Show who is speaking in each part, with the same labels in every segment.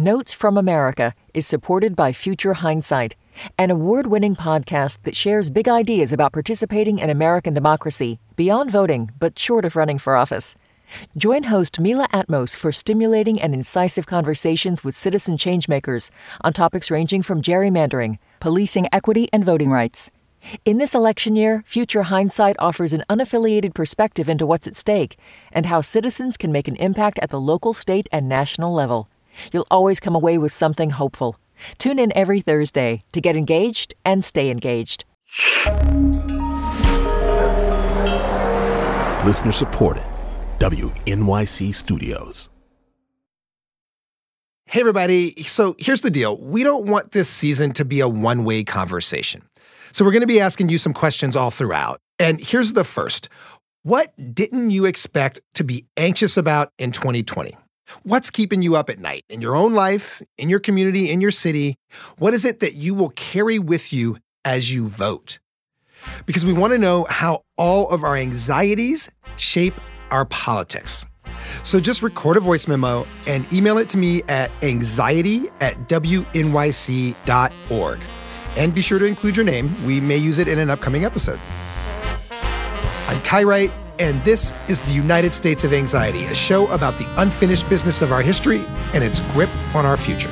Speaker 1: Notes from America is supported by Future Hindsight, an award-winning podcast that shares big ideas about participating in American democracy beyond voting, but short of running for office. Join host Mila Atmos for stimulating and incisive conversations with citizen changemakers on topics ranging from gerrymandering, policing equity, and voting rights. In this election year, Future Hindsight offers an unaffiliated perspective into what's at stake and how citizens can make an impact at the local, state, and national level. You'll always come away with something hopeful. Tune in every Thursday to get engaged and stay engaged.
Speaker 2: Listener supported. WNYC Studios.
Speaker 3: Hey, everybody. So here's the deal. We don't want this season to be a one-way conversation. So we're going to be asking you some questions all throughout. And here's the first. What didn't you expect to be anxious about in 2020? What's keeping you up at night in your own life, in your community, in your city? What is it that you will carry with you as you vote? Because we want to know how all of our anxieties shape our politics. So just record a voice memo and email it to me at anxiety@wnyc.org. And be sure to include your name. We may use it in an upcoming episode. I'm Kai Wright, and this is the United States of Anxiety, a show about the unfinished business of our history and its grip on our future.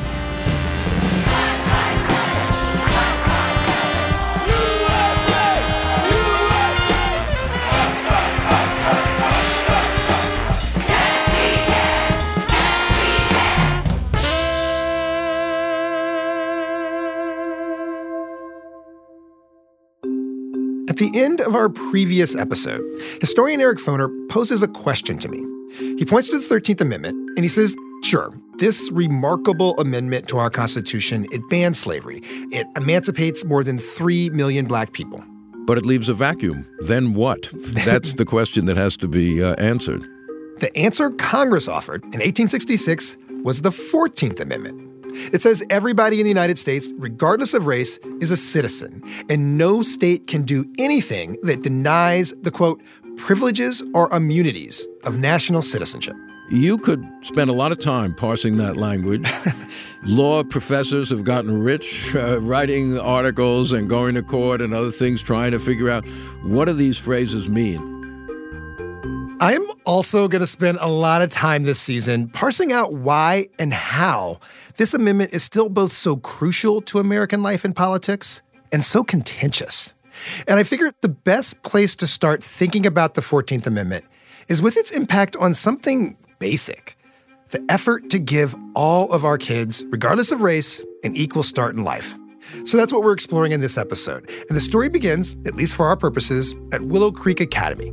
Speaker 3: At the end of our previous episode, historian Eric Foner poses a question to me. He points to the 13th Amendment, and he says, sure, this remarkable amendment to our Constitution, it bans slavery. It emancipates more than 3 million black people.
Speaker 4: But it leaves a vacuum. Then what? That's the question that has to be answered.
Speaker 3: The answer Congress offered in 1866 was the 14th Amendment. It says everybody in the United States, regardless of race, is a citizen, and no state can do anything that denies the, quote, privileges or immunities of national citizenship.
Speaker 4: You could spend a lot of time parsing that language. Law professors have gotten rich writing articles and going to court and other things, trying to figure out what do these phrases mean.
Speaker 3: I'm also going to spend a lot of time this season parsing out why and how this amendment is still both so crucial to American life and politics and so contentious. And I figured the best place to start thinking about the 14th Amendment is with its impact on something basic, the effort to give all of our kids, regardless of race, an equal start in life. So that's what we're exploring in this episode. And the story begins, at least for our purposes, at Willow Creek Academy.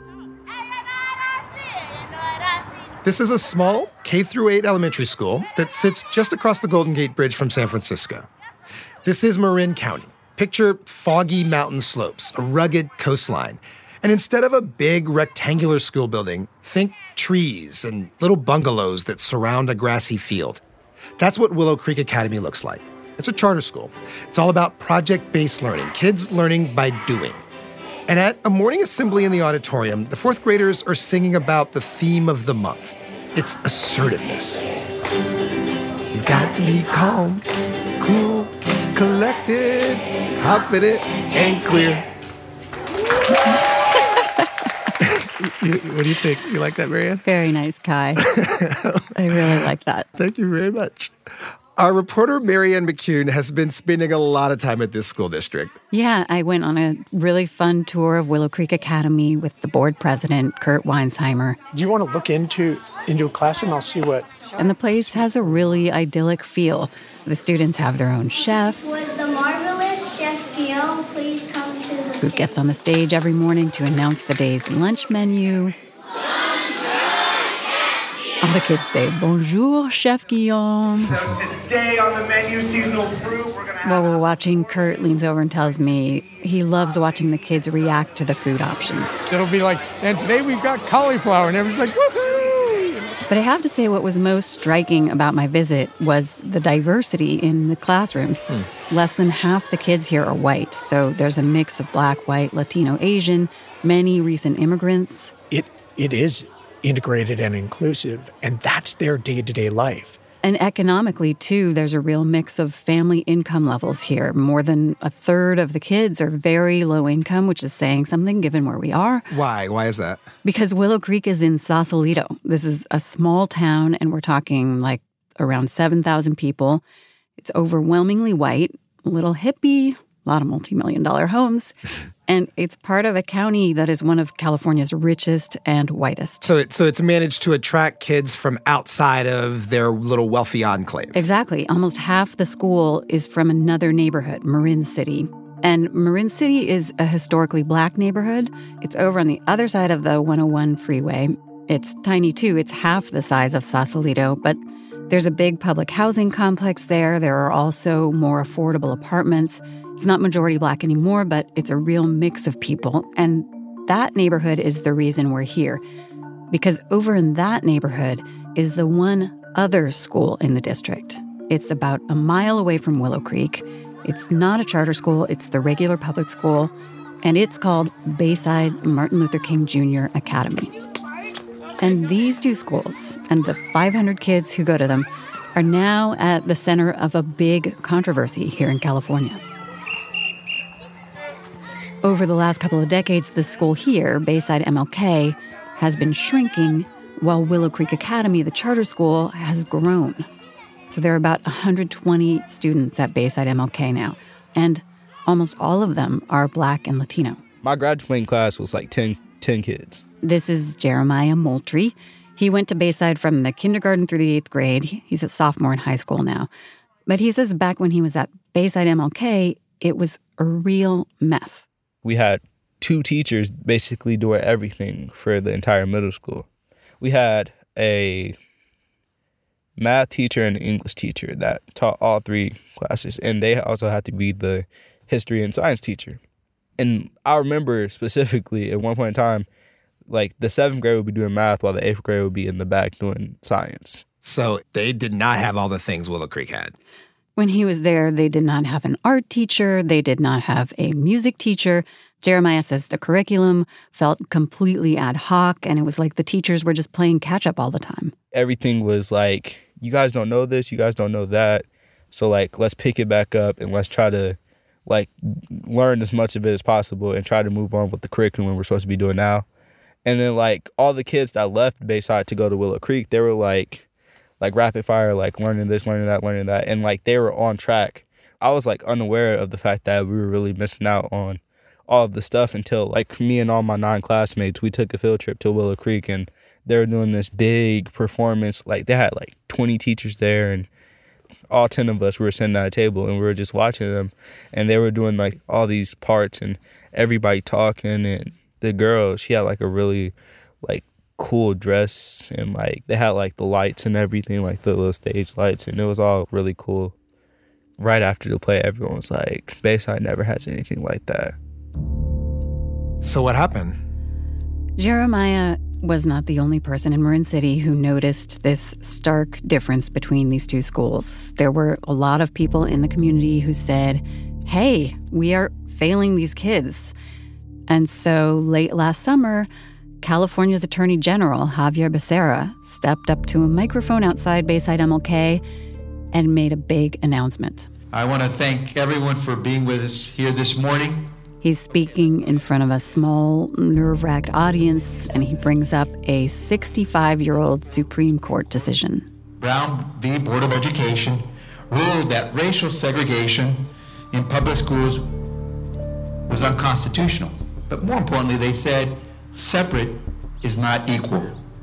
Speaker 3: This is a small K-8 elementary school that sits just across the Golden Gate Bridge from San Francisco. This is Marin County. Picture foggy mountain slopes, a rugged coastline. And instead of a big rectangular school building, think trees and little bungalows that surround a grassy field. That's what Willow Creek Academy looks like. It's a charter school. It's all about project-based learning, kids learning by doing. And at a morning assembly in the auditorium, the fourth graders are singing about the theme of the month. It's assertiveness. You got to be calm, cool, collected, confident, and clear. What do you think? You like that, Marianne?
Speaker 5: Very nice, Kai. I really like that.
Speaker 3: Thank you very much. Our reporter, Marianne McCune, has been spending a lot of time at this school district.
Speaker 5: Yeah, I went on a really fun tour of Willow Creek Academy with the board president, Kurt Weinsheimer.
Speaker 6: Do you want to look into a classroom? I'll see what...
Speaker 5: And the place has a really idyllic feel. The students have their own chef.
Speaker 7: Would the marvelous Chef Guillaume please come to the...
Speaker 5: Who gets on the stage every morning to announce the day's lunch menu. All the kids say, "Bonjour, Chef Guillaume."
Speaker 8: So today on the menu, seasonal fruit, we're going to have...
Speaker 5: While we're watching, Kurt leans over and tells me he loves watching the kids react to the food options.
Speaker 6: It'll be like, and today we've got cauliflower, and everyone's like, woohoo!
Speaker 5: But I have to say what was most striking about my visit was the diversity in the classrooms. Less than half the kids here are white, so there's a mix of black, white, Latino, Asian, many recent immigrants.
Speaker 6: It is integrated and inclusive, and that's their day-to-day life.
Speaker 5: And economically, too, there's a real mix of family income levels here. More than a third of the kids are very low income, which is saying something given where we are.
Speaker 3: Why? Why is that?
Speaker 5: Because Willow Creek is in Sausalito. This is a small town, and we're talking like around 7,000 people. It's overwhelmingly white, a little hippie, a lot of multi-million-dollar homes. And it's part of a county that is one of California's richest and whitest.
Speaker 3: So it's managed to attract kids from outside of their little wealthy enclave.
Speaker 5: Exactly. Almost half the school is from another neighborhood, Marin City. And Marin City is a historically black neighborhood. It's over on the other side of the 101 freeway. It's tiny, too. It's half the size of Sausalito, but there's a big public housing complex there. There are also more affordable apartments. It's not majority black anymore, but it's a real mix of people. And that neighborhood is the reason we're here. Because over in that neighborhood is the one other school in the district. It's about a mile away from Willow Creek. It's not a charter school. It's the regular public school. And it's called Bayside Martin Luther King Jr. Academy. And these two schools and the 500 kids who go to them are now at the center of a big controversy here in California. Over the last couple of decades, the school here, Bayside MLK, has been shrinking, while Willow Creek Academy, the charter school, has grown. So there are about 120 students at Bayside MLK now, and almost all of them are Black and Latino.
Speaker 9: My graduating class was like 10 kids.
Speaker 5: This is Jeremiah Moultrie. He went to Bayside from the kindergarten through the 8th grade. He's a sophomore in high school now. But he says back when he was at Bayside MLK, it was a real mess.
Speaker 9: We had 2 teachers basically doing everything for the entire middle school. We had a math teacher and an English teacher that taught all 3 classes, and they also had to be the history and science teacher. And I remember specifically at one point in time, like the 7th grade would be doing math while the 8th grade would be in the back doing science.
Speaker 3: So they did not have all the things Willow Creek had.
Speaker 5: When he was there, they did not have an art teacher. They did not have a music teacher. Jeremiah says the curriculum felt completely ad hoc, and it was like the teachers were just playing catch-up all the time.
Speaker 9: Everything was like, you guys don't know this, you guys don't know that. So, like, let's pick it back up and let's try to, like, learn as much of it as possible and try to move on with the curriculum we're supposed to be doing now. And then, like, all the kids that left Bayside to go to Willow Creek, they were, like rapid fire, like learning this, learning that. And like they were on track. I was like unaware of the fact that we were really missing out on all of the stuff until like me and all my 9 classmates, we took a field trip to Willow Creek and they were doing this big performance. Like they had like 20 teachers there and all 10 of us were sitting at a table and we were just watching them. And they were doing like all these parts and everybody talking. And the girl, she had like a really like cool dress and like they had like the lights and everything, like the little stage lights, and it was all really cool. Right after the play, everyone was like, Bayside never has anything like that.
Speaker 3: So what happened?
Speaker 5: Jeremiah was not the only person in Marin City who noticed this stark difference between these 2 schools. There were a lot of people in the community who said, hey, we are failing these kids. And so late last summer, California's Attorney General, Xavier Becerra, stepped up to a microphone outside Bayside MLK and made a big announcement.
Speaker 10: I want to thank everyone for being with us here this morning.
Speaker 5: He's speaking in front of a small, nerve-wracked audience, and he brings up a 65-year-old Supreme Court decision.
Speaker 10: Brown v. Board of Education ruled that racial segregation in public schools was unconstitutional. But more importantly, they said separate is not equal.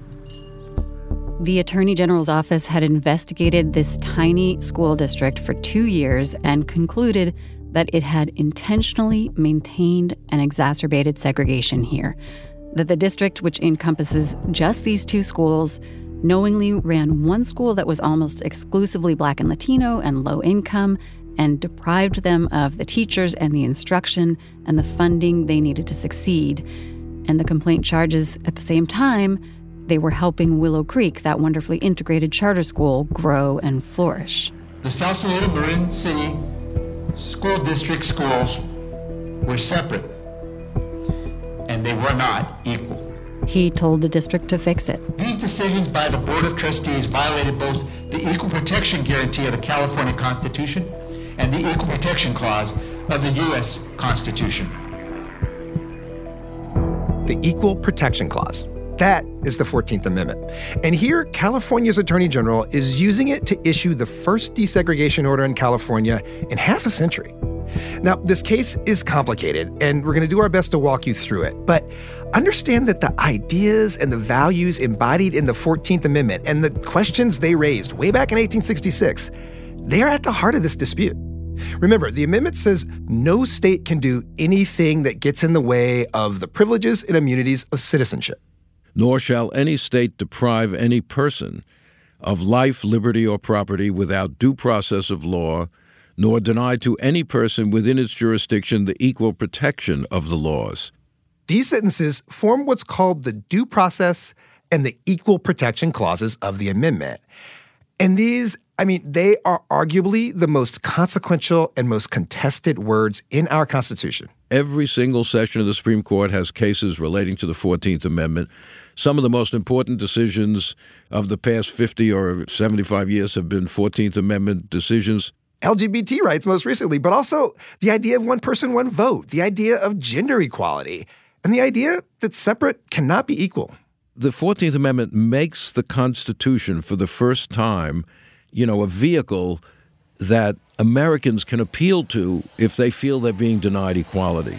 Speaker 5: The Attorney General's office had investigated this tiny school district for 2 years and concluded that it had intentionally maintained and exacerbated segregation here. That the district, which encompasses just these 2 schools, knowingly ran one school that was almost exclusively Black and Latino and low income and deprived them of the teachers and the instruction and the funding they needed to succeed. And the complaint charges at the same time, they were helping Willow Creek, that wonderfully integrated charter school, grow and flourish.
Speaker 10: The Sausalito Marin City School District schools were separate, and they were not equal.
Speaker 5: He told the district to fix it.
Speaker 10: These decisions by the Board of Trustees violated both the Equal Protection Guarantee of the California Constitution and the Equal Protection Clause of the U.S. Constitution.
Speaker 3: The Equal Protection Clause. That is the 14th Amendment. And here, California's Attorney General is using it to issue the first desegregation order in California in half a century. Now, this case is complicated, and we're going to do our best to walk you through it. But understand that the ideas and the values embodied in the 14th Amendment and the questions they raised way back in 1866, they're at the heart of this dispute. Remember, the amendment says no state can do anything that gets in the way of the privileges and immunities of citizenship.
Speaker 4: Nor shall any state deprive any person of life, liberty, or property without due process of law, nor deny to any person within its jurisdiction the equal protection of the laws.
Speaker 3: These sentences form what's called the due process and the equal protection clauses of the amendment. And these, they are arguably the most consequential and most contested words in our Constitution.
Speaker 4: Every single session of the Supreme Court has cases relating to the 14th Amendment. Some of the most important decisions of the past 50 or 75 years have been 14th Amendment decisions.
Speaker 3: LGBT rights most recently, but also the idea of one person, one vote, the idea of gender equality, and the idea that separate cannot be equal.
Speaker 4: The 14th Amendment makes the Constitution for the first time, a vehicle that Americans can appeal to if they feel they're being denied equality.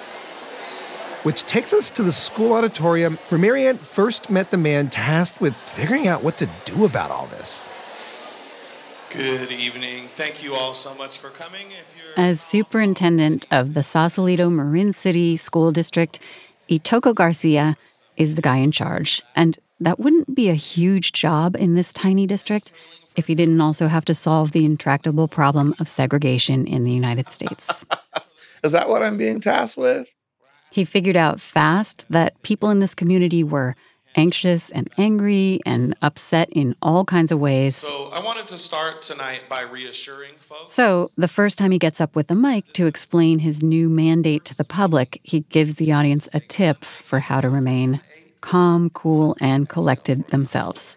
Speaker 3: Which takes us to the school auditorium where Marianne first met the man tasked with figuring out what to do about all this.
Speaker 11: Good evening. Thank you all so much for coming.
Speaker 5: As superintendent of the Sausalito Marin City School District, Itoko Garcia is the guy in charge. And that wouldn't be a huge job in this tiny district if he didn't also have to solve the intractable problem of segregation in the United States.
Speaker 11: Is that what I'm being tasked with?
Speaker 5: He figured out fast that people in this community were anxious and angry and upset in all kinds of ways.
Speaker 11: So I wanted to start tonight by reassuring folks.
Speaker 5: So the first time he gets up with the mic to explain his new mandate to the public, he gives the audience a tip for how to remain calm, cool, and collected themselves.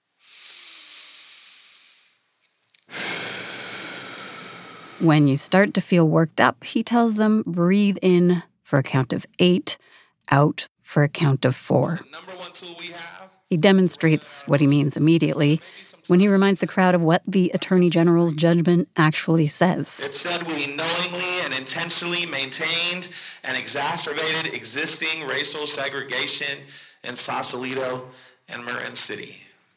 Speaker 5: When you start to feel worked up, he tells them, breathe in for a count of 8, out for a count of 4. He demonstrates what he means immediately when he reminds the crowd of what the Attorney General's judgment actually says.
Speaker 11: It said we knowingly and intentionally maintained and exacerbated existing racial segregation in Sausalito and Marin City.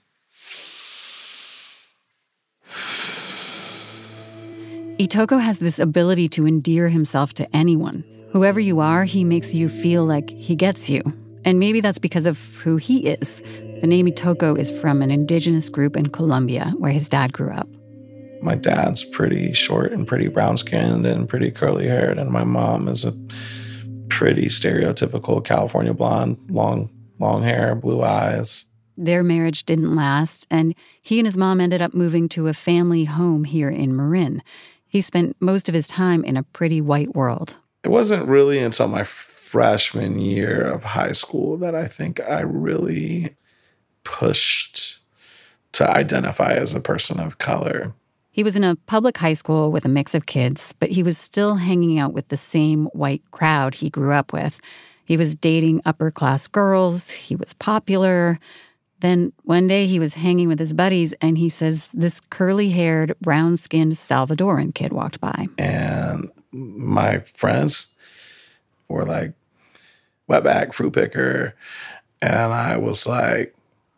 Speaker 5: Itoko has this ability to endear himself to anyone. Whoever you are, he makes you feel like he gets you. And maybe that's because of who he is. The name Itoko is from an indigenous group in Colombia where his dad grew up.
Speaker 12: My dad's pretty short and pretty brown-skinned and pretty curly-haired, and my mom is a pretty stereotypical California blonde, long hair, blue eyes.
Speaker 5: Their marriage didn't last, and he and his mom ended up moving to a family home here in Marin. He spent most of his time in a pretty white world.
Speaker 12: It wasn't really until my freshman year of high school that I think I really pushed to identify as a person of color.
Speaker 5: He was in a public high school with a mix of kids, but he was still hanging out with the same white crowd he grew up with. He was dating upper-class girls. He was popular. Then one day he was hanging with his buddies, and he says this curly-haired, brown-skinned Salvadoran kid walked by.
Speaker 12: And my friends were like, wetback, fruit picker. And I was like,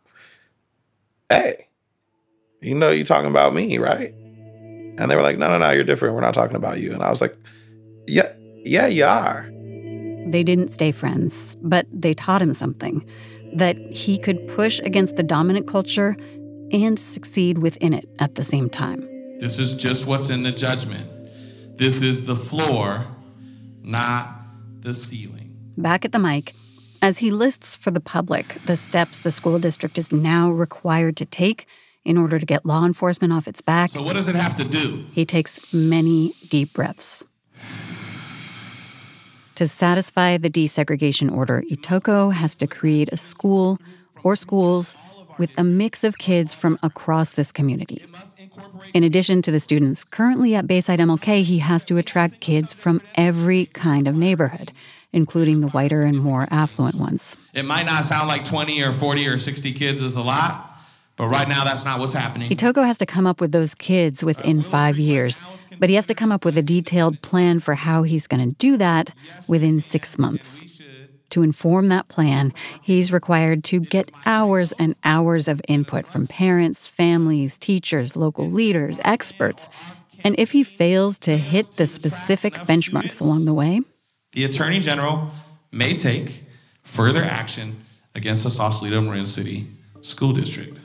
Speaker 12: hey, you're talking about me, right? And they were like, no, you're different. We're not talking about you. And I was like, yeah, you are.
Speaker 5: They didn't stay friends, but they taught him something, that he could push against the dominant culture and succeed within it at the same time.
Speaker 11: This is just what's in the judgment. This is the floor, not the ceiling.
Speaker 5: Back at the mic, as he lists for the public the steps the school district is now required to take in order to get law enforcement off its back.
Speaker 11: So what does it have to do?
Speaker 5: He takes many deep breaths. To satisfy the desegregation order, Itoko has to create a school or schools with a mix of kids from across this community. In addition to the students currently at Bayside MLK, he has to attract kids from every kind of neighborhood, including the whiter and more affluent ones.
Speaker 13: It might not sound like 20 or 40 or 60 kids is a lot, but right now that's not what's happening.
Speaker 5: Itoko has to come up with those kids within 5 years, but he has to come up with a detailed plan for how he's going to do that within 6 months. To inform that plan, he's required to get hours and hours of input from parents, families, teachers, local leaders, experts. And if he fails to hit the specific benchmarks along the way,
Speaker 13: the Attorney General may take further action against the Sausalito Marin City School District.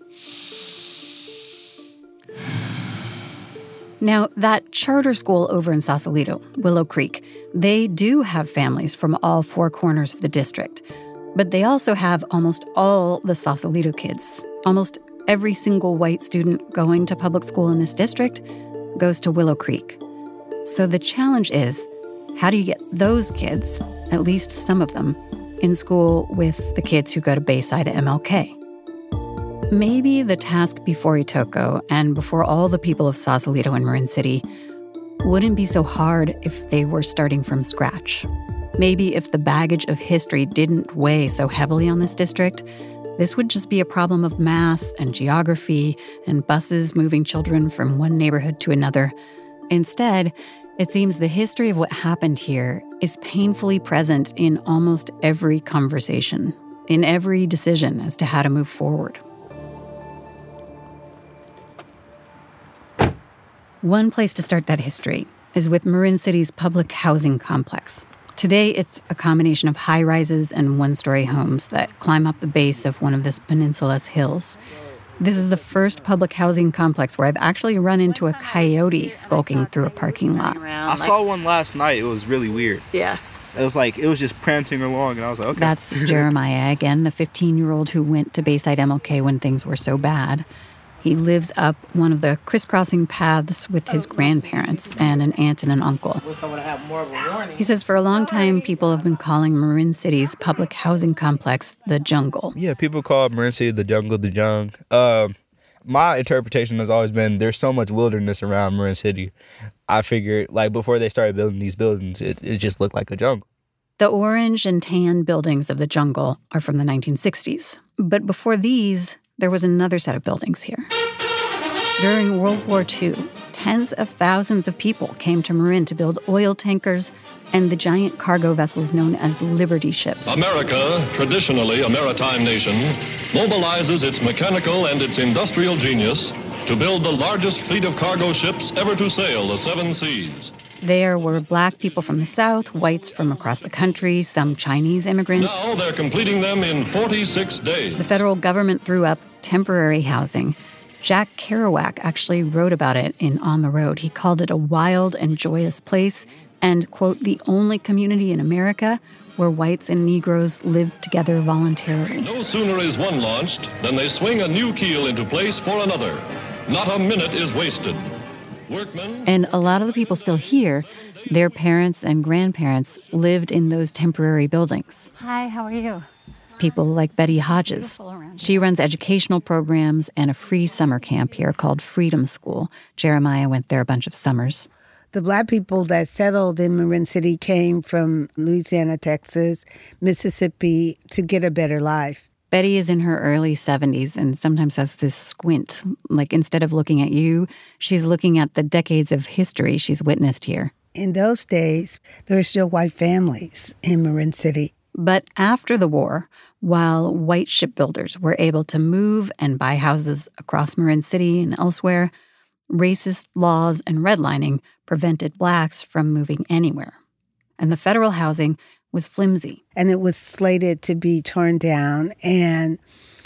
Speaker 5: Now, that charter school over in Sausalito, Willow Creek, they do have families from all four corners of the district. But they also have almost all the Sausalito kids. Almost every single white student going to public school in this district goes to Willow Creek. So the challenge is, how do you get those kids, at least some of them, in school with the kids who go to Bayside MLK? Maybe the task before Itoko and before all the people of Sausalito and Marin City wouldn't be so hard if they were starting from scratch. Maybe if the baggage of history didn't weigh so heavily on this district, this would just be a problem of math and geography and buses moving children from one neighborhood to another. Instead, it seems the history of what happened here is painfully present in almost every conversation, in every decision as to how to move forward. One place to start that history is with Marin City's public housing complex. Today, it's a combination of high-rises and one-story homes that climb up the base of one of this peninsula's hills. This is the first public housing complex where I've actually run into a coyote skulking through a parking lot.
Speaker 9: I saw one last night. It was really weird.
Speaker 5: Yeah.
Speaker 9: It was just prancing along, and I was like, okay.
Speaker 5: That's Jeremiah again, the 15-year-old who went to Bayside MLK when things were so bad. He lives up one of the crisscrossing paths with his grandparents and an aunt and an uncle. He says for a long time, people have been calling Marin City's public housing complex the jungle.
Speaker 9: Yeah, people call Marin City the jungle, the jung. My interpretation has always been there's so much wilderness around Marin City. I figured, like, before they started building these buildings, it just looked like a jungle.
Speaker 5: The orange and tan buildings of the jungle are from the 1960s. But before these, there was another set of buildings here. During World War II, tens of thousands of people came to Marin to build oil tankers and the giant cargo vessels known as Liberty ships.
Speaker 14: America, traditionally a maritime nation, mobilizes its mechanical and its industrial genius to build the largest fleet of cargo ships ever to sail the seven seas.
Speaker 5: There were black people from the South, whites from across the country, some Chinese immigrants.
Speaker 14: Now they're completing them in 46 days.
Speaker 5: The federal government threw up temporary housing. Jack Kerouac actually wrote about it in On the Road. He called it a wild and joyous place and, quote, the only community in America where whites and Negroes lived together voluntarily.
Speaker 14: No sooner is one launched than they swing a new keel into place for another. Not a minute is wasted. Workmen.
Speaker 5: And a lot of the people still here, their parents and grandparents lived in those temporary buildings.
Speaker 15: Hi, how are you?
Speaker 5: People like Betty Hodges. She runs educational programs and a free summer camp here called Freedom School. Jeremiah went there a bunch of summers.
Speaker 15: The black people that settled in Marin City came from Louisiana, Texas, Mississippi to get a better life.
Speaker 5: Betty is in her early 70s and sometimes has this squint. Like, instead of looking at you, she's looking at the decades of history she's witnessed here.
Speaker 15: In those days, there were still white families in Marin City.
Speaker 5: But after the war, while white shipbuilders were able to move and buy houses across Marin City and elsewhere, racist laws and redlining prevented blacks from moving anywhere. And the federal housing was flimsy.
Speaker 15: And it was slated to be torn down. And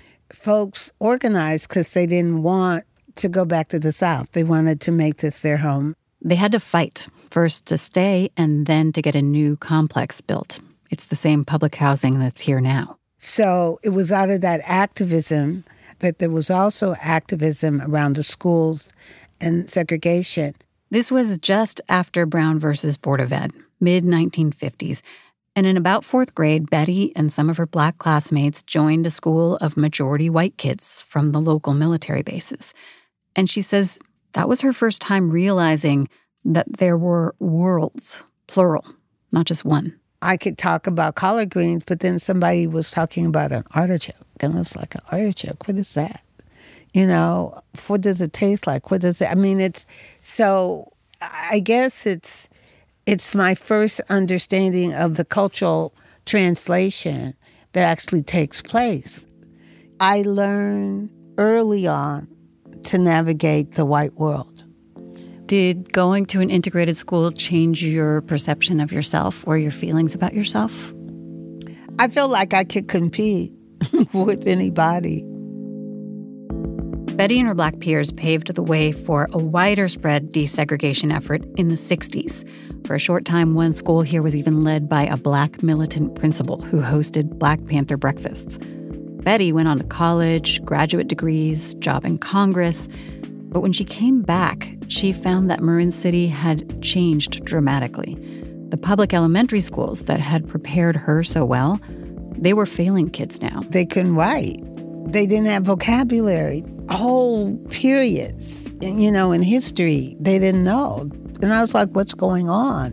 Speaker 15: folks organized because they didn't want to go back to the South. They wanted to make this their home.
Speaker 5: They had to fight, first to stay and then to get a new complex built. It's the same public housing that's here now.
Speaker 15: So it was out of that activism, but there was also activism around the schools and segregation.
Speaker 5: This was just after Brown versus Board of Ed. mid-1950s. And in about 4th grade, Betty and some of her Black classmates joined a school of majority white kids from the local military bases. And she says that was her first time realizing that there were worlds, plural, not just one.
Speaker 15: I could talk about collard greens, but then somebody was talking about an artichoke. And I was like, an artichoke? What is that? You know, what does it taste like? What does it, I mean, it's, so I guess it's my first understanding of the cultural translation that actually takes place. I learned early on to navigate the white world.
Speaker 5: Did going to an integrated school change your perception of yourself or your feelings about yourself?
Speaker 15: I feel like I could compete with anybody.
Speaker 5: Betty and her Black peers paved the way for a wider spread desegregation effort in the 60s. For a short time, one school here was even led by a Black militant principal who hosted Black Panther breakfasts. Betty went on to college, graduate degrees, job in Congress. But when she came back, she found that Marin City had changed dramatically. The public elementary schools that had prepared her so well, they were failing kids now.
Speaker 15: They couldn't write. They didn't have vocabulary. Whole periods, you know, in history, they didn't know. And I was like, what's going on?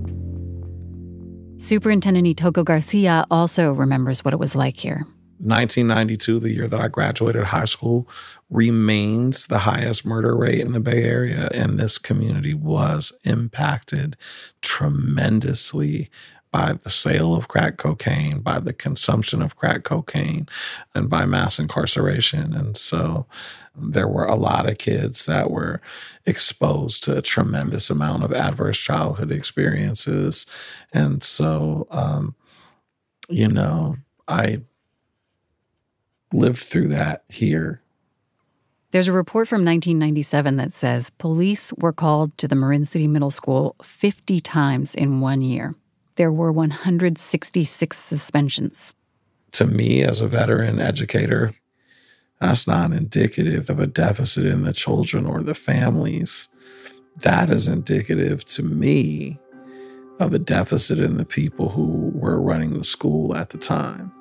Speaker 5: Superintendent Itoko Garcia also remembers what it was like here.
Speaker 12: 1992, the year that I graduated high school, remains the highest murder rate in the Bay Area. And this community was impacted tremendously by the sale of crack cocaine, by the consumption of crack cocaine, and by mass incarceration. And so there were a lot of kids that were exposed to a tremendous amount of adverse childhood experiences. And so, you know, I lived through that here.
Speaker 5: There's a report from 1997 that says police were called to the Marin City Middle School 50 times in 1 year. There were 166 suspensions.
Speaker 12: To me, as a veteran educator, that's not indicative of a deficit in the children or the families. That is indicative to me of a deficit in the people who were running the school at the time.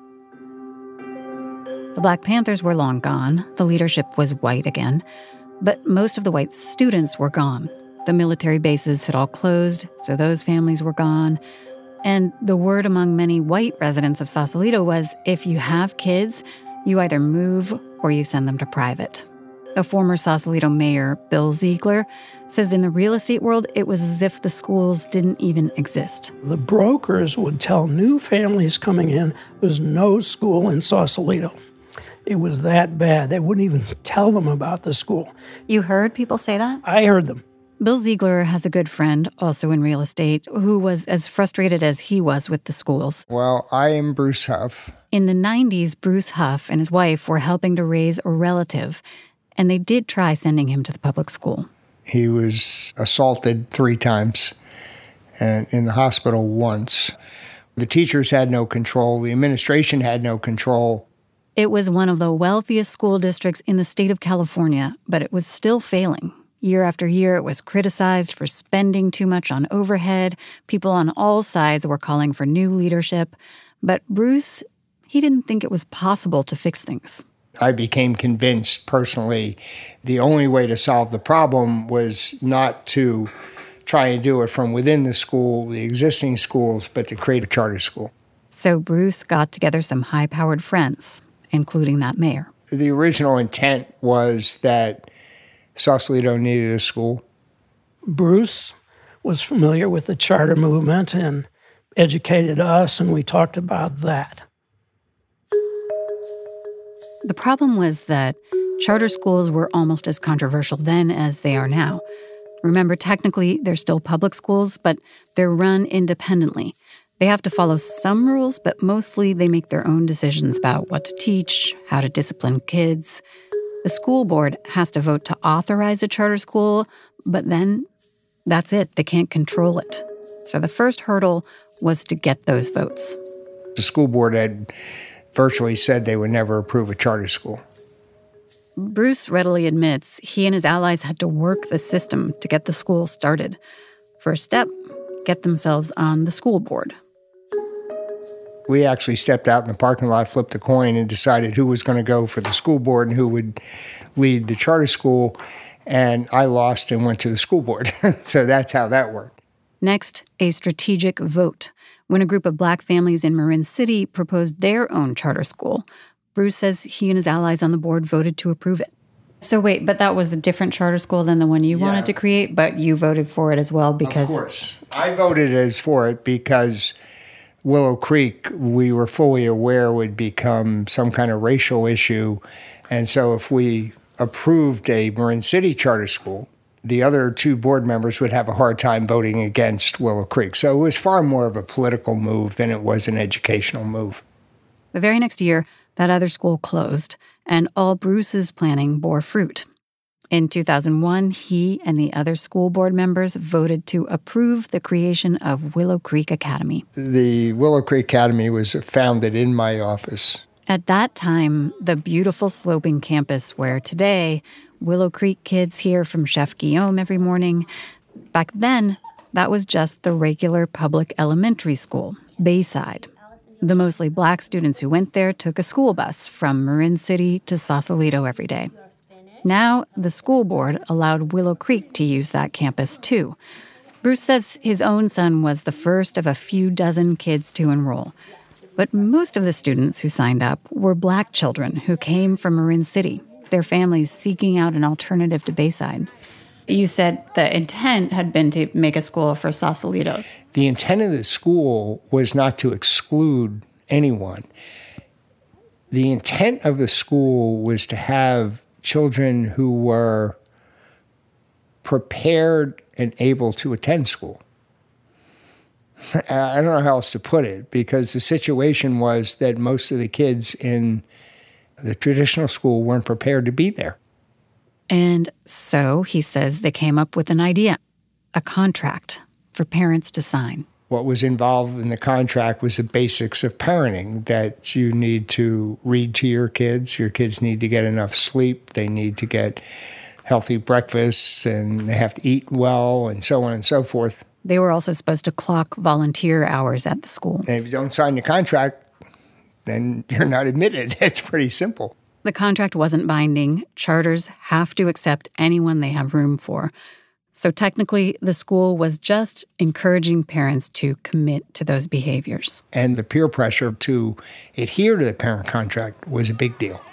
Speaker 5: The Black Panthers were long gone. The leadership was white again. But most of the white students were gone. The military bases had all closed, so those families were gone. And the word among many white residents of Sausalito was, if you have kids, you either move or you send them to private. The former Sausalito mayor, Bill Ziegler, says in the real estate world, it was as if the schools didn't even exist.
Speaker 16: The brokers would tell new families coming in there's no school in Sausalito. It was that bad. They wouldn't even tell them about the school.
Speaker 5: You heard people say that?
Speaker 16: I heard them.
Speaker 5: Bill Ziegler has a good friend, also in real estate, who was as frustrated as he was with the schools.
Speaker 17: Well, I am Bruce Huff.
Speaker 5: In the 90s, Bruce Huff and his wife were helping to raise a relative, and they did try sending him to the public school.
Speaker 17: He was assaulted 3 times and in the hospital once. The teachers had no control. The administration had no control.
Speaker 5: It was one of the wealthiest school districts in the state of California, but it was still failing. Year after year, it was criticized for spending too much on overhead. People on all sides were calling for new leadership. But Bruce, he didn't think it was possible to fix things.
Speaker 17: I became convinced personally the only way to solve the problem was not to try and do it from within the school, the existing schools, but to create a charter school.
Speaker 5: So Bruce got together some high-powered friends, including that mayor.
Speaker 17: The original intent was that Sausalito needed a school.
Speaker 16: Bruce was familiar with the charter movement and educated us, and we talked about that.
Speaker 5: The problem was that charter schools were almost as controversial then as they are now. Remember, technically, they're still public schools, but they're run independently. They have to follow some rules, but mostly they make their own decisions about what to teach, how to discipline kids. The school board has to vote to authorize a charter school, but then that's it. They can't control it. So the first hurdle was to get those votes.
Speaker 17: The school board had virtually said they would never approve a charter school.
Speaker 5: Bruce readily admits he and his allies had to work the system to get the school started. First step, get themselves on the school board.
Speaker 17: We actually stepped out in the parking lot, flipped a coin, and decided who was going to go for the school board and who would lead the charter school. And I lost and went to the school board. So that's how that worked.
Speaker 5: Next, a strategic vote. When a group of Black families in Marin City proposed their own charter school, Bruce says he and his allies on the board voted to approve it. So wait, but that was a different charter school than the one you wanted to create, but you voted for it as well because...
Speaker 17: Of course. I voted for it because Willow Creek, we were fully aware, would become some kind of racial issue. And so if we approved a Marin City charter school, the other two board members would have a hard time voting against Willow Creek. So it was far more of a political move than it was an educational move.
Speaker 5: The very next year, that other school closed, and all Bruce's planning bore fruit. In 2001, he and the other school board members voted to approve the creation of Willow Creek Academy.
Speaker 17: The Willow Creek Academy was founded in my office.
Speaker 5: At that time, the beautiful sloping campus where today Willow Creek kids hear from Chef Guillaume every morning, back then, that was just the regular public elementary school, Bayside. The mostly Black students who went there took a school bus from Marin City to Sausalito every day. Now, the school board allowed Willow Creek to use that campus, too. Bruce says his own son was the first of a few dozen kids to enroll. But most of the students who signed up were Black children who came from Marin City, their families seeking out an alternative to Bayside. You said the intent had been to make a school for Sausalito.
Speaker 17: The intent of the school was not to exclude anyone. The intent of the school was to have children who were prepared and able to attend school. I don't know how else to put it, because the situation was that most of the kids in the traditional school weren't prepared to be there.
Speaker 5: And so, he says, they came up with an idea, a contract for parents to sign.
Speaker 17: What was involved in the contract was the basics of parenting, that you need to read to your kids need to get enough sleep, they need to get healthy breakfasts, and they have to eat well, and so on and so forth.
Speaker 5: They were also supposed to clock volunteer hours at the school.
Speaker 17: And if you don't sign the contract, then you're not admitted. It's pretty simple.
Speaker 5: The contract wasn't binding. Charters have to accept anyone they have room for. So technically, the school was just encouraging parents to commit to those behaviors.
Speaker 17: And the peer pressure to adhere to the parent contract was a big deal.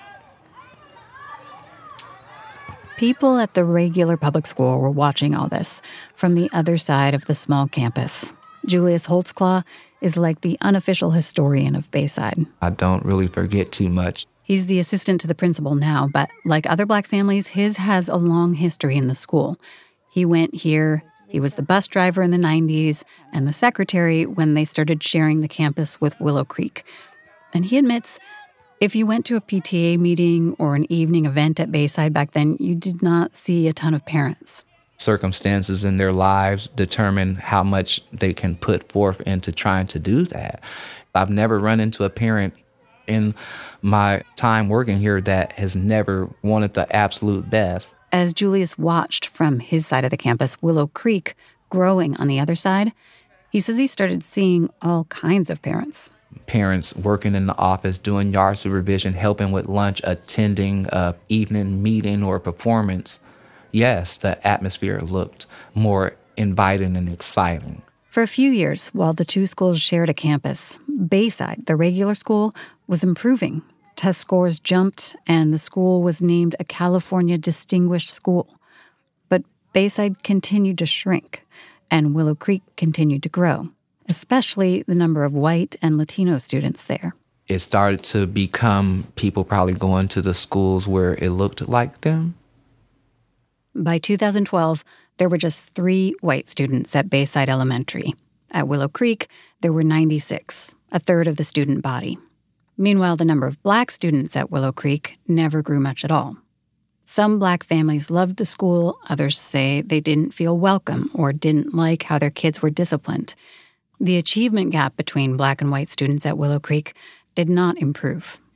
Speaker 5: People at the regular public school were watching all this from the other side of the small campus. Julius Holtzclaw is like the unofficial historian of Bayside.
Speaker 18: I don't really forget too much.
Speaker 5: He's the assistant to the principal now, but like other Black families, his has a long history in the school. He went here, he was the bus driver in the 90s, and the secretary when they started sharing the campus with Willow Creek. And he admits, if you went to a PTA meeting or an evening event at Bayside back then, you did not see a ton of parents.
Speaker 18: Circumstances in their lives determine how much they can put forth into trying to do that. I've never run into a parent in my time working here that has never wanted the absolute best.
Speaker 5: As Julius watched from his side of the campus, Willow Creek, growing on the other side, he says he started seeing all kinds of parents.
Speaker 18: Parents working in the office, doing yard supervision, helping with lunch, attending an evening meeting or performance. Yes, the atmosphere looked more inviting and exciting.
Speaker 5: For a few years, while the two schools shared a campus, Bayside, the regular school, was improving. Test scores jumped, and the school was named a California Distinguished School. But Bayside continued to shrink, and Willow Creek continued to grow, especially the number of white and Latino students there.
Speaker 18: It started to become people probably going to the schools where it looked like them.
Speaker 5: By 2012, there were just 3 white students at Bayside Elementary. At Willow Creek, there were 96, a third of the student body. Meanwhile, the number of Black students at Willow Creek never grew much at all. Some Black families loved the school, others say they didn't feel welcome or didn't like how their kids were disciplined. The achievement gap between Black and white students at Willow Creek did not improve.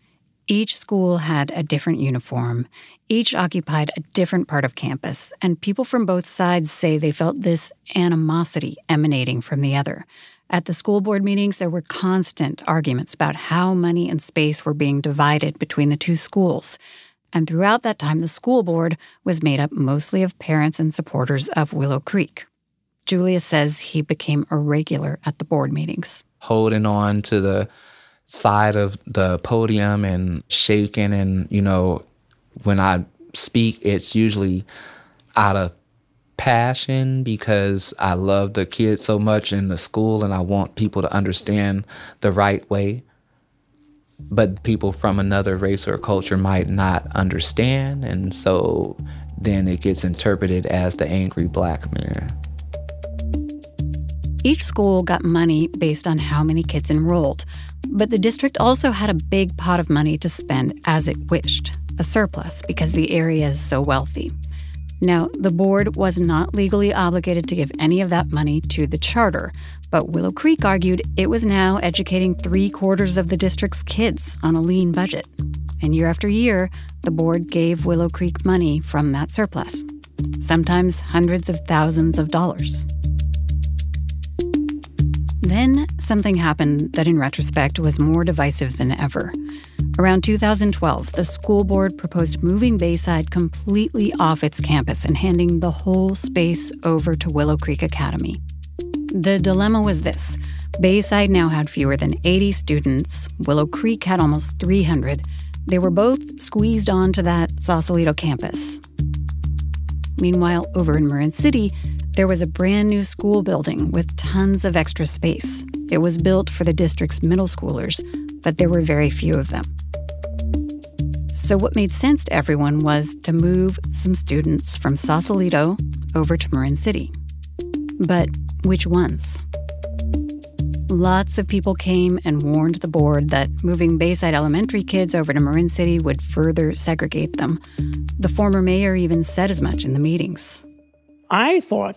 Speaker 5: Each school had a different uniform. Each occupied a different part of campus, and people from both sides say they felt this animosity emanating from the other. At the school board meetings, there were constant arguments about how money and space were being divided between the two schools. And throughout that time, the school board was made up mostly of parents and supporters of Willow Creek. Julius says he became a regular at the board meetings.
Speaker 18: Holding on to the side of the podium and shaking, and, when I speak, it's usually out of passion because I love the kids so much in the school and I want people to understand the right way. But people from another race or culture might not understand, and so then it gets interpreted as the angry black man.
Speaker 5: Each school got money based on how many kids enrolled, but the district also had a big pot of money to spend as it wished, a surplus because the area is so wealthy. Now, the board was not legally obligated to give any of that money to the charter, but Willow Creek argued it was now educating 3/4 of the district's kids on a lean budget. And year after year, the board gave Willow Creek money from that surplus, sometimes hundreds of thousands of dollars. Then something happened that in retrospect was more divisive than ever. Around 2012, the school board proposed moving Bayside completely off its campus and handing the whole space over to Willow Creek Academy. The dilemma was this. Bayside now had fewer than 80 students. Willow Creek had almost 300. They were both squeezed onto that Sausalito campus. Meanwhile, over in Marin City, there was a brand new school building with tons of extra space. It was built for the district's middle schoolers, but there were very few of them. So what made sense to everyone was to move some students from Sausalito over to Marin City. But which ones? Lots of people came and warned the board that moving Bayside Elementary kids over to Marin City would further segregate them. The former mayor even said as much in the meetings.
Speaker 16: I thought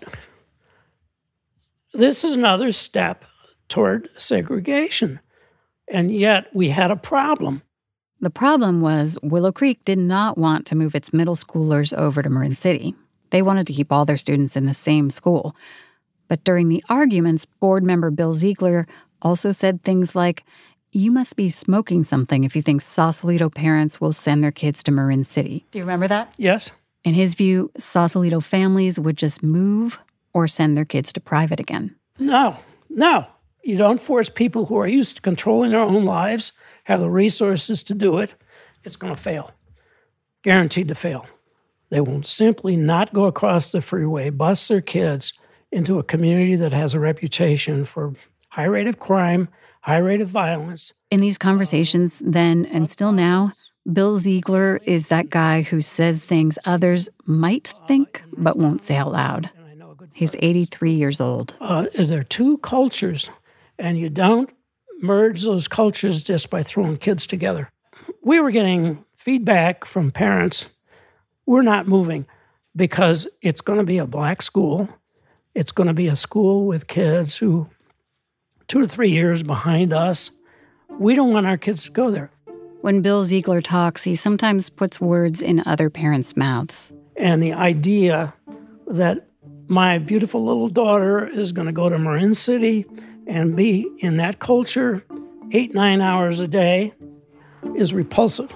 Speaker 16: this is another step toward segregation, and yet we had a problem.
Speaker 5: The problem was Willow Creek did not want to move its middle schoolers over to Marin City. They wanted to keep all their students in the same school. But during the arguments, board member Bill Ziegler also said things like, "You must be smoking something if you think Sausalito parents will send their kids to Marin City." Do you remember that?
Speaker 16: Yes.
Speaker 5: In his view, Sausalito families would just move or send their kids to private again.
Speaker 16: No. You don't force people who are used to controlling their own lives, have the resources to do it. It's going to fail. Guaranteed to fail. They will simply not go across the freeway, bus their kids into a community that has a reputation for high rate of crime, high rate of violence.
Speaker 5: In these conversations then and still now, Bill Ziegler is that guy who says things others might think but won't say out loud. He's 83 years old.
Speaker 16: There are two cultures, and you don't merge those cultures just by throwing kids together. We were getting feedback from parents, we're not moving because it's going to be a black school. It's going to be a school with kids who 2 to 3 years behind us. We don't want our kids to go there.
Speaker 5: When Bill Ziegler talks, he sometimes puts words in other parents' mouths.
Speaker 16: And the idea that my beautiful little daughter is going to go to Marin City and be in that culture 8-9 hours a day is repulsive.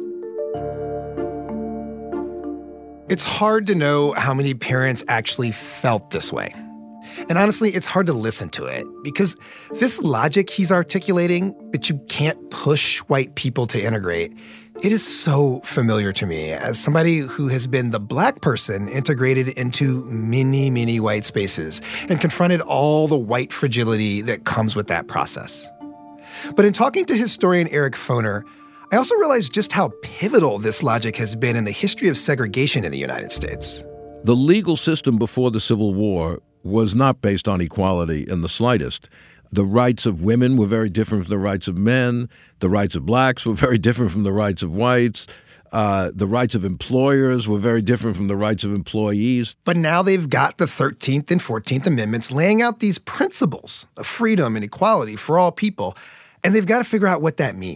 Speaker 3: It's hard to know how many parents actually felt this way. And honestly, it's hard to listen to it because this logic he's articulating that you can't push white people to integrate, it is so familiar to me as somebody who has been the black person integrated into many, many white spaces and confronted all the white fragility that comes with that process. But in talking to historian Eric Foner, I also realized just how pivotal this logic has been in the history of segregation in the United States.
Speaker 4: The legal system before the Civil War was not based on equality in the slightest. The rights of women were very different from the rights of men. The rights of blacks were very different from the rights of whites. The rights of employers were very different from the rights of employees.
Speaker 3: But now they've got the 13th and 14th Amendments laying out these principles of freedom and equality for all people, and they've got to figure out what that means.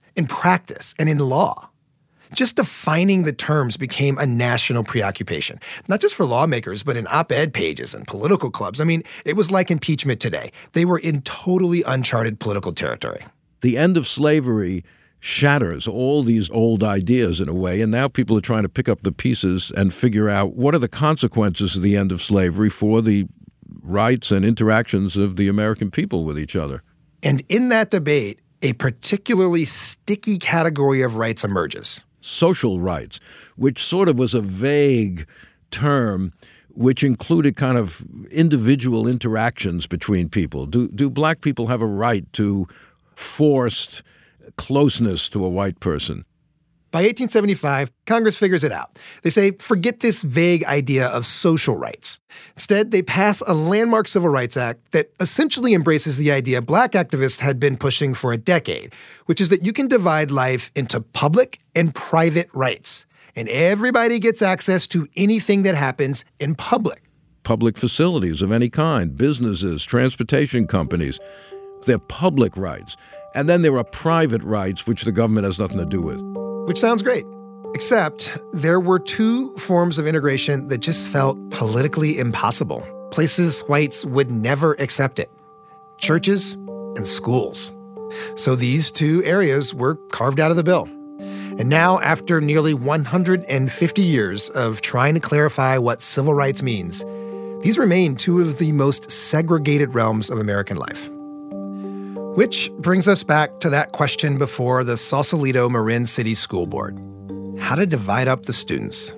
Speaker 3: in practice, and in law. Just defining the terms became a national preoccupation, not just for lawmakers, but in op-ed pages and political clubs. I mean, it was like impeachment today. They were in totally uncharted political territory.
Speaker 4: The end of slavery shatters all these old ideas in a way, and now people are trying to pick up the pieces and figure out what are the consequences of the end of slavery for the rights and interactions of the American people with each other.
Speaker 3: And in that debate, a particularly sticky category of rights emerges.
Speaker 4: Social rights, which sort of was a vague term which included kind of individual interactions between people. Do black people have a right to forced closeness to a white person?
Speaker 3: By 1875, Congress figures it out. They say, forget this vague idea of social rights. Instead, they pass a landmark Civil Rights Act that essentially embraces the idea black activists had been pushing for a decade, which is that you can divide life into public and private rights, and everybody gets access to anything that happens in public.
Speaker 4: Public facilities of any kind, businesses, transportation companies, they're public rights. And then there are private rights, which the government has nothing to do with.
Speaker 3: Which sounds great, except there were two forms of integration that just felt politically impossible. Places whites would never accept it: churches and schools. So these two areas were carved out of the bill. And now, after nearly 150 years of trying to clarify what civil rights means, these remain two of the most segregated realms of American life. Which brings us back to that question before the Sausalito Marin City School Board: how to divide up the students.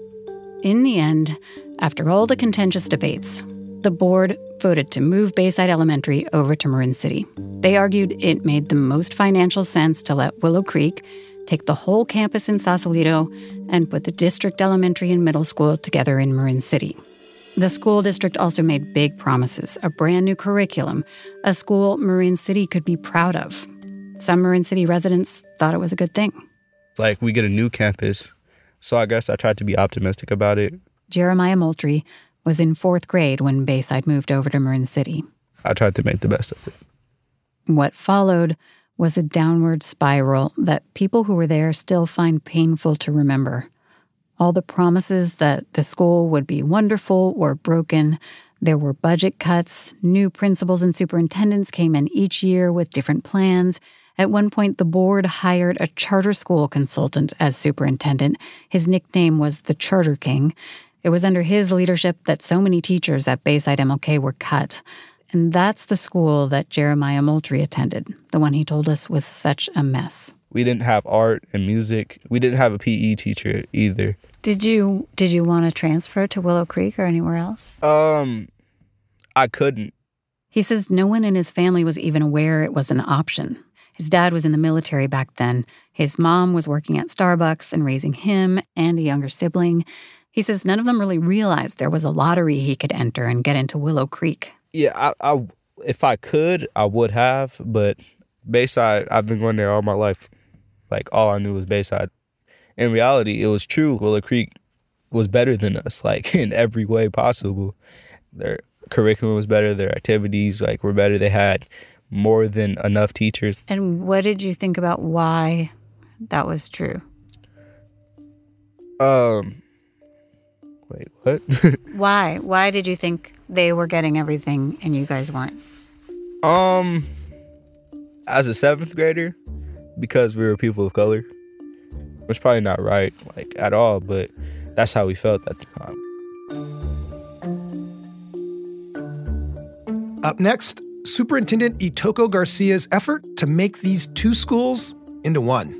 Speaker 5: In the end, after all the contentious debates, the board voted to move Bayside Elementary over to Marin City. They argued it made the most financial sense to let Willow Creek take the whole campus in Sausalito and put the district elementary and middle school together in Marin City. The school district also made big promises: a brand new curriculum, a school Marin City could be proud of. Some Marin City residents thought it was a good thing.
Speaker 9: Like, we get a new campus, so I guess I tried to be optimistic about it.
Speaker 5: Jeremiah Moultrie was in 4th grade when Bayside moved over to Marin City.
Speaker 9: I tried to make the best of it.
Speaker 5: What followed was a downward spiral that people who were there still find painful to remember. All the promises that the school would be wonderful were broken. There were budget cuts. New principals and superintendents came in each year with different plans. At one point, the board hired a charter school consultant as superintendent. His nickname was the Charter King. It was under his leadership that so many teachers at Bayside MLK were cut. And that's the school that Jeremiah Moultrie attended, the one he told us was such a mess.
Speaker 9: We didn't have art and music. We didn't have a PE teacher either.
Speaker 5: Did you want to transfer to Willow Creek or anywhere else?
Speaker 9: I couldn't.
Speaker 5: He says no one in his family was even aware it was an option. His dad was in the military back then. His mom was working at Starbucks and raising him and a younger sibling. He says none of them really realized there was a lottery he could enter and get into Willow Creek.
Speaker 9: Yeah, I if I could, I would have, but Bayside, I've been going there all my life. Like, all I knew was Bayside. In reality, it was true. Willow Creek was better than us, like, in every way possible. Their curriculum was better. Their activities, like, were better. They had more than enough teachers.
Speaker 5: And what did you think about why that was true?
Speaker 9: Wait, what?
Speaker 5: Why? Why did you think they were getting everything and you guys weren't?
Speaker 9: As a 7th grader, because we were people of color, which is probably not right, like, at all, but that's how we felt at the time.
Speaker 3: Up next, Superintendent Itoko Garcia's effort to make these two schools into one.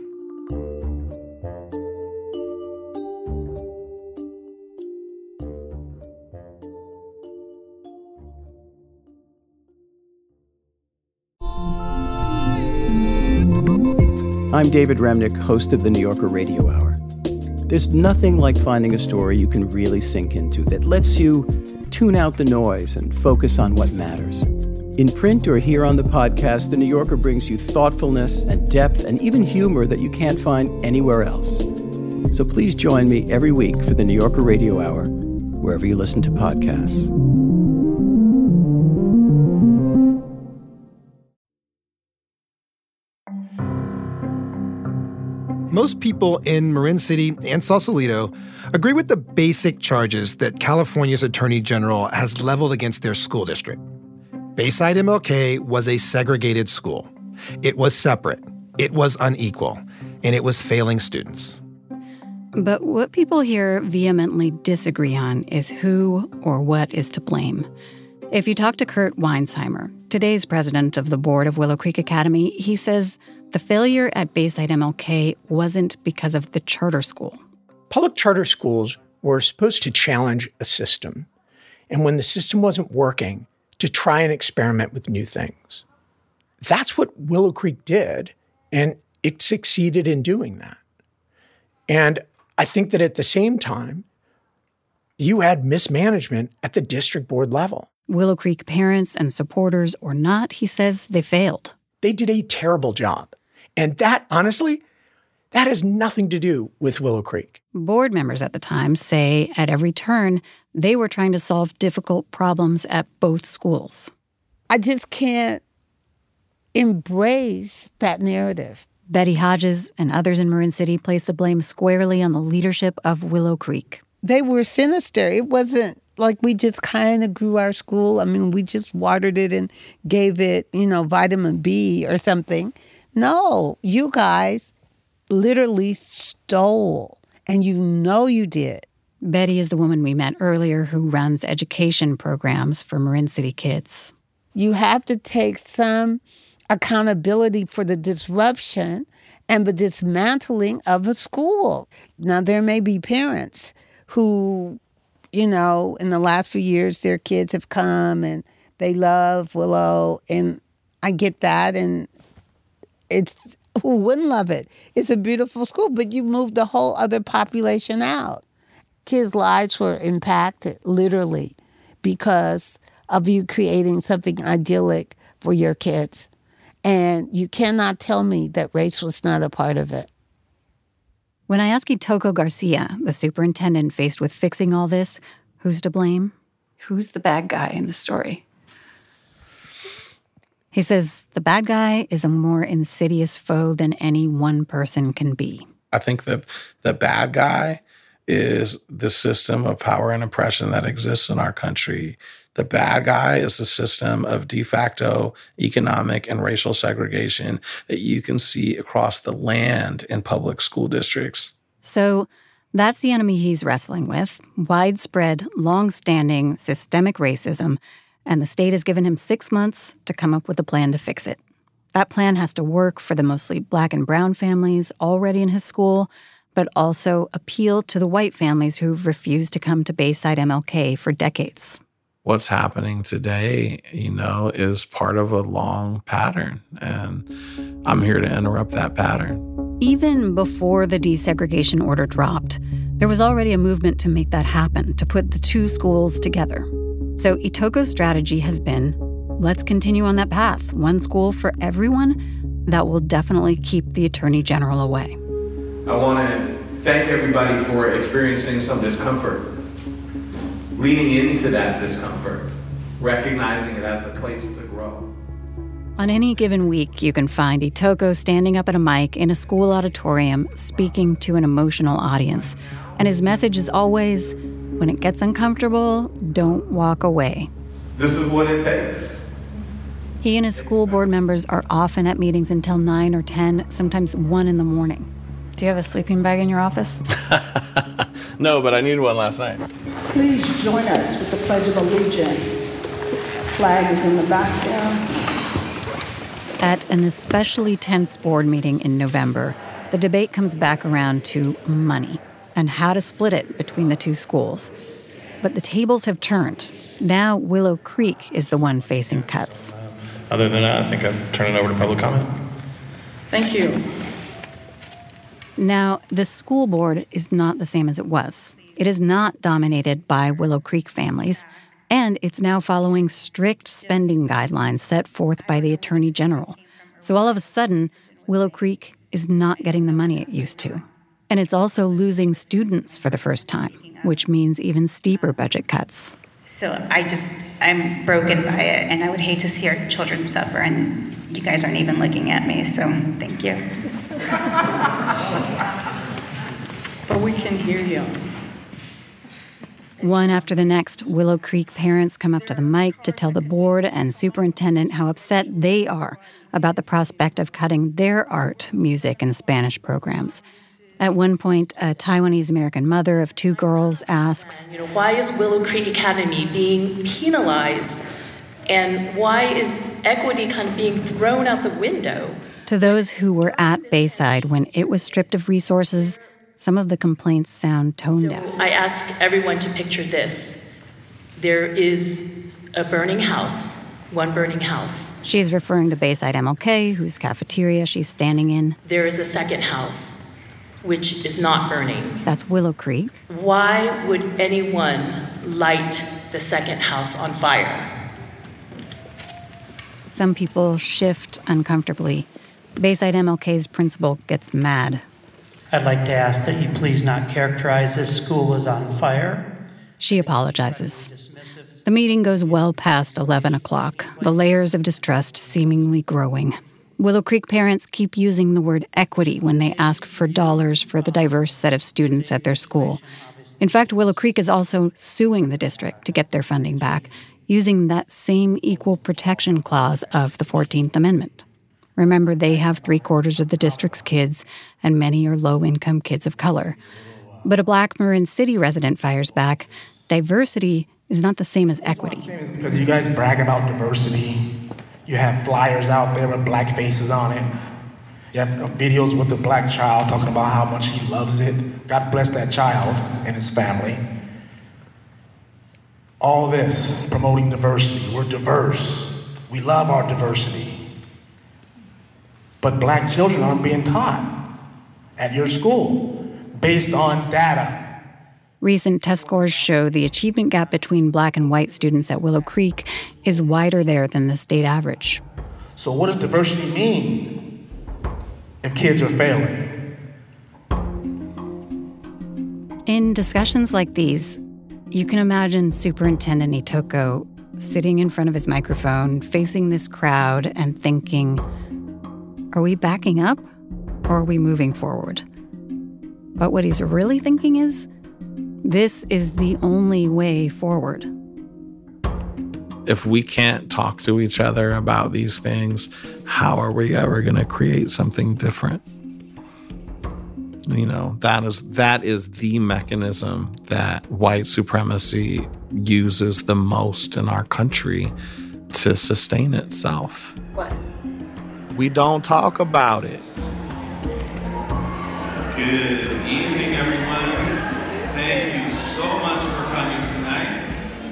Speaker 19: I'm David Remnick, host of the New Yorker Radio Hour. There's nothing like finding a story you can really sink into that lets you tune out the noise and focus on what matters. In print or here on the podcast, The New Yorker brings you thoughtfulness and depth and even humor that you can't find anywhere else. So please join me every week for the New Yorker Radio Hour, wherever you listen to podcasts.
Speaker 3: most people in Marin City and Sausalito agree with the basic charges that California's Attorney General has leveled against their school district. Bayside MLK was a segregated school. It was separate, it was unequal, and it was failing students.
Speaker 5: But what people here vehemently disagree on is who or what is to blame. If you talk to Kurt Weinsheimer, today's president of the board of Willow Creek Academy, he says the failure at Bayside MLK wasn't because of the charter school.
Speaker 6: Public charter schools were supposed to challenge a system, and when the system wasn't working, to try and experiment with new things. That's what Willow Creek did, and it succeeded in doing that. And I think that at the same time, you had mismanagement at the district board level.
Speaker 5: Willow Creek parents and supporters or not, he says they failed.
Speaker 6: They did a terrible job. And that, honestly, that has nothing to do with Willow Creek.
Speaker 5: Board members at the time say at every turn, they were trying to solve difficult problems at both schools.
Speaker 15: I just can't embrace that narrative.
Speaker 5: Betty Hodges and others in Marin City place the blame squarely on the leadership of Willow Creek.
Speaker 15: They were sinister. It wasn't like we just kind of grew our school. I mean, we just watered it and gave it, vitamin B or something. No, you guys literally stole, and you did.
Speaker 5: Betty is the woman we met earlier who runs education programs for Marin City kids.
Speaker 15: You have to take some accountability for the disruption and the dismantling of a school. Now, there may be parents who, in the last few years, their kids have come and they love Willow, and I get that, and it's, who wouldn't love it? It's a beautiful school, but you moved the whole other population out. Kids' lives were impacted, literally, because of you creating something idyllic for your kids. And you cannot tell me that race was not a part of it.
Speaker 5: When I ask Itoko Garcia, the superintendent faced with fixing all this, who's to blame? Who's the bad guy in the story? He says the bad guy is a more insidious foe than any one person can be.
Speaker 12: I think that the bad guy is the system of power and oppression that exists in our country. The bad guy is the system of de facto economic and racial segregation that you can see across the land in public school districts.
Speaker 5: So that's the enemy he's wrestling with, widespread, long-standing, systemic racism, and the state has given him 6 months to come up with a plan to fix it. That plan has to work for the mostly Black and brown families already in his school, but also appeal to the white families who've refused to come to Bayside MLK for decades.
Speaker 12: What's happening today, is part of a long pattern, and I'm here to interrupt that pattern.
Speaker 5: Even before the desegregation order dropped, there was already a movement to make that happen, to put the two schools together. So Itoko's strategy has been, let's continue on that path, one school for everyone. That will definitely keep the Attorney General away.
Speaker 8: I want to thank everybody for experiencing some discomfort, leaning into that discomfort, recognizing it as a place to grow.
Speaker 5: On any given week, you can find Itoko standing up at a mic in a school auditorium speaking to an emotional audience. And his message is always, when it gets uncomfortable, don't walk away.
Speaker 8: This is what it takes.
Speaker 5: He and his school board members are often at meetings until 9 or 10, sometimes 1 in the morning. Do you have a sleeping bag in your office?
Speaker 12: No, but I needed one last night.
Speaker 20: Please join us with the Pledge of Allegiance. Flag is in the back there.
Speaker 5: At an especially tense board meeting in November, the debate comes back around to money and how to split it between the two schools. But the tables have turned. Now Willow Creek is the one facing cuts.
Speaker 12: Other than that, I think I'm turning it over to public comment.
Speaker 20: Thank you.
Speaker 5: Now, the school board is not the same as it was. It is not dominated by Willow Creek families, and it's now following strict spending guidelines set forth by the Attorney General. So all of a sudden, Willow Creek is not getting the money it used to. And it's also losing students for the first time, which means even steeper budget cuts.
Speaker 21: So I'm broken by it, and I would hate to see our children suffer, and you guys aren't even looking at me, so thank you.
Speaker 20: but we can hear you.
Speaker 5: One after the next, Willow Creek parents come up to the mic to tell the board and superintendent how upset they are about the prospect of cutting their art, music, and Spanish programs. At one point, a Taiwanese-American mother of 2 girls asks,
Speaker 20: Why is Willow Creek Academy being penalized? And why is equity kind of being thrown out the window?
Speaker 5: To those who were at Bayside when it was stripped of resources, some of the complaints sound tone deaf.
Speaker 20: I ask everyone to picture this. There is a burning house, one burning house.
Speaker 5: She's referring to Bayside MLK, whose cafeteria she's standing in.
Speaker 20: There is a second house, which is not burning.
Speaker 5: That's Willow Creek.
Speaker 20: Why would anyone light the second house on fire?
Speaker 5: Some people shift uncomfortably. Bayside MLK's principal gets mad.
Speaker 1: I'd like to ask that you please not characterize this school as on fire.
Speaker 5: She apologizes. The meeting goes well past 11 o'clock, the layers of distrust seemingly growing. Willow Creek parents keep using the word equity when they ask for dollars for the diverse set of students at their school. In fact, Willow Creek is also suing the district to get their funding back, using that same equal protection clause of the 14th Amendment. Remember, they have 3/4 of the district's kids, and many are low-income kids of color. But a Black Marin City resident fires back, diversity is not the same as equity.
Speaker 22: Because you guys brag about diversity. You have flyers out there with black faces on it. You have videos with a black child talking about how much he loves it. God bless that child and his family. All this promoting diversity. We're diverse. We love our diversity. But black children aren't being taught at your school based on data.
Speaker 5: Recent test scores show the achievement gap between black and white students at Willow Creek is wider there than the state average.
Speaker 22: So what does diversity mean if kids are failing?
Speaker 5: In discussions like these, you can imagine Superintendent Itoko sitting in front of his microphone, facing this crowd and thinking, are we backing up or are we moving forward? But what he's really thinking is, this is the only way forward.
Speaker 12: If we can't talk to each other about these things, how are we ever going to create something different? You know, that is the mechanism that white supremacy uses the most in our country to sustain itself.
Speaker 20: What?
Speaker 12: We don't talk about it.
Speaker 13: Good evening, everyone. Thank you so much for coming tonight.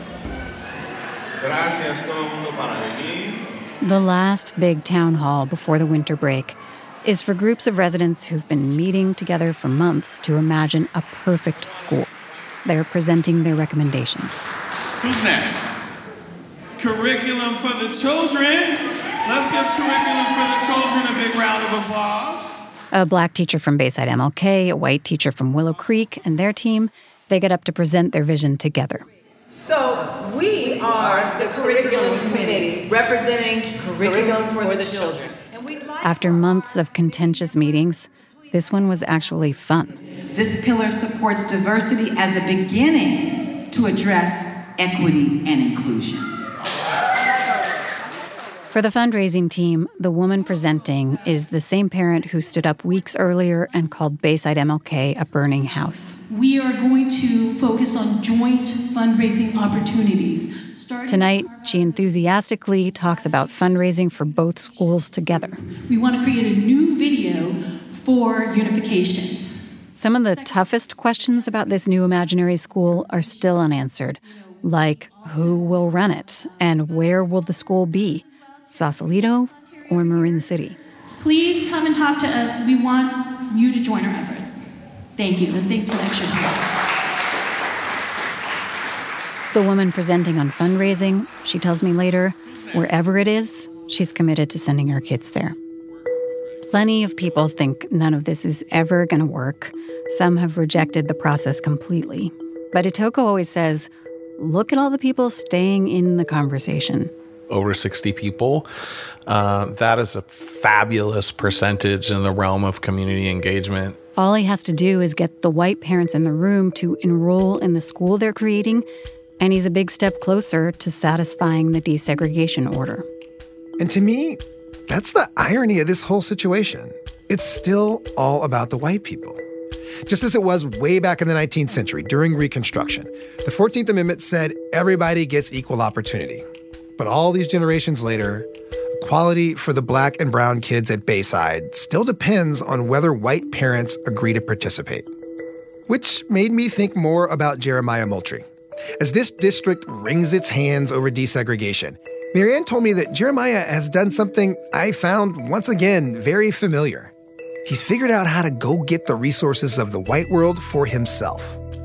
Speaker 13: Gracias todo el mundo para venir.
Speaker 5: The last big town hall before the winter break is for groups of residents who've been meeting together for months to imagine a perfect school. They're presenting their recommendations.
Speaker 13: Who's next? Curriculum for the children. Let's give curriculum for the children a big round of applause.
Speaker 5: A black teacher from Bayside MLK, a white teacher from Willow Creek, and their team, they get up to present their vision together.
Speaker 23: So we are the Curriculum Committee, representing curriculum for the children.
Speaker 5: After months of contentious meetings, this one was actually fun.
Speaker 24: This pillar supports diversity as a beginning to address equity and inclusion.
Speaker 5: For the fundraising team, the woman presenting is the same parent who stood up weeks earlier and called Bayside MLK a burning house.
Speaker 25: We are going to focus on joint fundraising opportunities.
Speaker 5: Tonight, she enthusiastically talks about fundraising for both schools together.
Speaker 25: We want to create a new video for unification.
Speaker 5: Some of the toughest questions about this new imaginary school are still unanswered, like who will run it and where will the school be? Sausalito or Marin City?
Speaker 25: Please come and talk to us. We want you to join our efforts. Thank you, and thanks for the extra time.
Speaker 5: The woman presenting on fundraising, she tells me later, wherever it is, she's committed to sending her kids there. Plenty of people think none of this is ever going to work. Some have rejected the process completely. But Itoko always says, look at all the people staying in the conversation.
Speaker 12: Over 60 people. That is a fabulous percentage in the realm of community engagement.
Speaker 5: All he has to do is get the white parents in the room to enroll in the school they're creating, and he's a big step closer to satisfying the desegregation order.
Speaker 3: And to me, that's the irony of this whole situation. It's still all about the white people. Just as it was way back in the 19th century during Reconstruction, the 14th Amendment said everybody gets equal opportunity. But all these generations later, equality for the black and brown kids at Bayside still depends on whether white parents agree to participate. Which made me think more about Jeremiah Moultrie. As this district wrings its hands over desegregation, Marianne told me that Jeremiah has done something I found, once again, very familiar. He's figured out how to go get the resources of the white world for himself.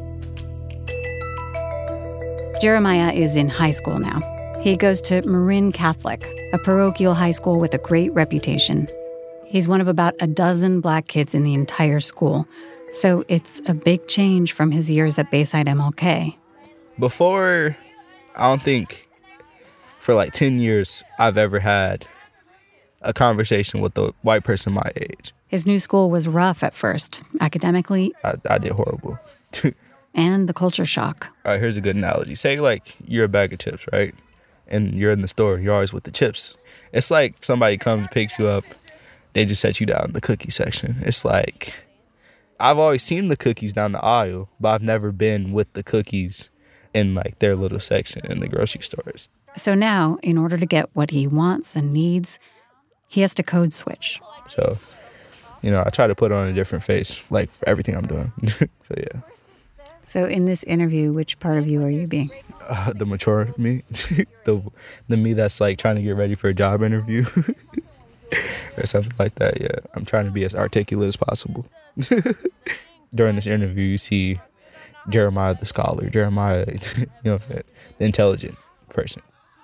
Speaker 5: Jeremiah is in high school now. He goes to Marin Catholic, a parochial high school with a great reputation. He's one of about a dozen black kids in the entire school, so it's a big change from his years at Bayside MLK.
Speaker 9: Before, I don't think for like 10 years I've ever had a conversation with a white person my age.
Speaker 5: His new school was rough at first, academically.
Speaker 9: I did horrible.
Speaker 5: And the culture shock.
Speaker 9: All right, here's a good analogy. Say like you're a bag of chips, right? And you're in the store, you're always with the chips. It's like somebody comes, picks you up, they just set you down in the cookie section. It's like, I've always seen the cookies down the aisle, but I've never been with the cookies in like their little section in the grocery stores.
Speaker 5: So now, in order to get what he wants and needs, he has to code switch.
Speaker 9: So, I try to put on a different face, like, for everything I'm doing. So, yeah.
Speaker 5: So in this interview, which part of you are you being?
Speaker 9: The mature me. the me that's, like, trying to get ready for a job interview. Or something like that, yeah. I'm trying to be as articulate as possible. During this interview, you see Jeremiah the scholar, Jeremiah, the intelligent person.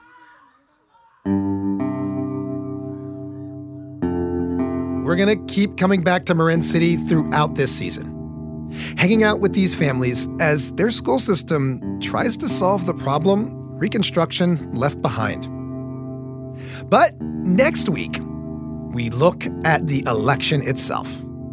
Speaker 3: We're going to keep coming back to Marin City throughout this season, hanging out with these families as their school system tries to solve the problem Reconstruction left behind. But next week, we look at the election itself.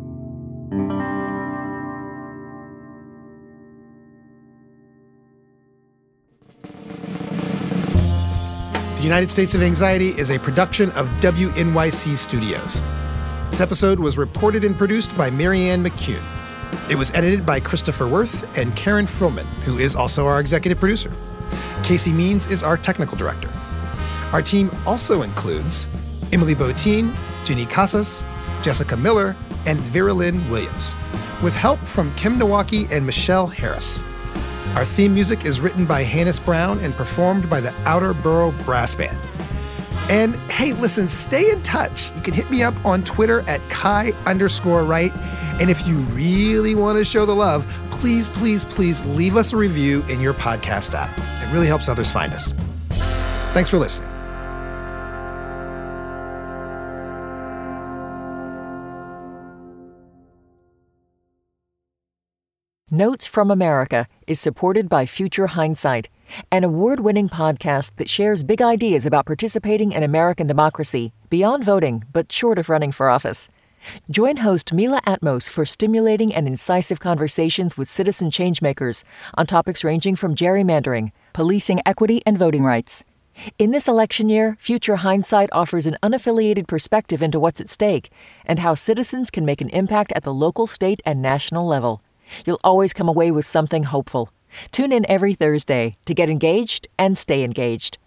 Speaker 3: The United States of Anxiety is a production of WNYC Studios. This episode was reported and produced by Marianne McCune. It was edited by Christopher Worth and Karen Frillman, who is also our executive producer. Casey Means is our technical director. Our team also includes Emily Botine, Ginny Casas, Jessica Miller, and Vera Lynn Williams, with help from Kim Nowacki and Michelle Harris. Our theme music is written by Hannes Brown and performed by the Outer Borough Brass Band. And hey, listen, stay in touch. You can hit me up on Twitter at Kai_Wright. And if you really want to show the love, please, please, please leave us a review in your podcast app. It really helps others find us. Thanks for listening.
Speaker 2: Notes from America is supported by Future Hindsight, an award-winning podcast that shares big ideas about participating in American democracy beyond voting, but short of running for office. Join host Mila Atmos for stimulating and incisive conversations with citizen changemakers on topics ranging from gerrymandering, policing equity, and voting rights. In this election year, Future Hindsight offers an unaffiliated perspective into what's at stake and how citizens can make an impact at the local, state, and national level. You'll always come away with something hopeful. Tune in every Thursday to get engaged and stay engaged.